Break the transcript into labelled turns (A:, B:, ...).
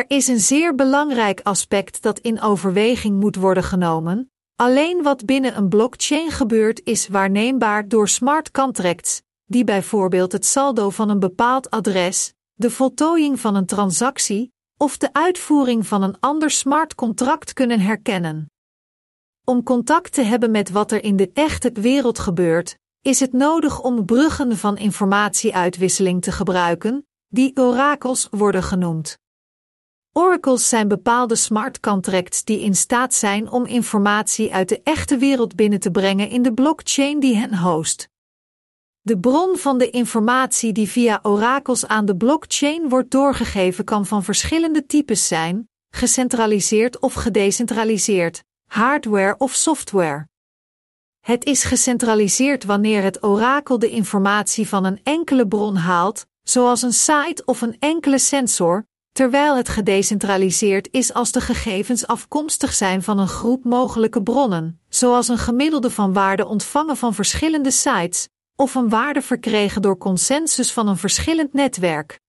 A: is een zeer belangrijk aspect dat in overweging moet worden genomen. Alleen wat binnen een blockchain gebeurt is waarneembaar door smart contracts, die bijvoorbeeld het saldo van een bepaald adres, de voltooiing van een transactie of de uitvoering van een ander smart contract kunnen herkennen. Om contact te hebben met wat er in de echte wereld gebeurt, is het nodig om bruggen van informatieuitwisseling te gebruiken, die oracles worden genoemd. Oracles zijn bepaalde smart contracts die in staat zijn om informatie uit de echte wereld binnen te brengen in de blockchain die hen host. De bron van de informatie die via oracles aan de blockchain wordt doorgegeven kan van verschillende types zijn, gecentraliseerd of gedecentraliseerd, hardware of software. Het is gecentraliseerd wanneer het orakel de informatie van een enkele bron haalt, zoals een site of een enkele sensor, terwijl het gedecentraliseerd is als de gegevens afkomstig zijn van een groep mogelijke bronnen, zoals een gemiddelde van waarde ontvangen van verschillende sites, of een waarde verkregen door consensus van een verschillend netwerk.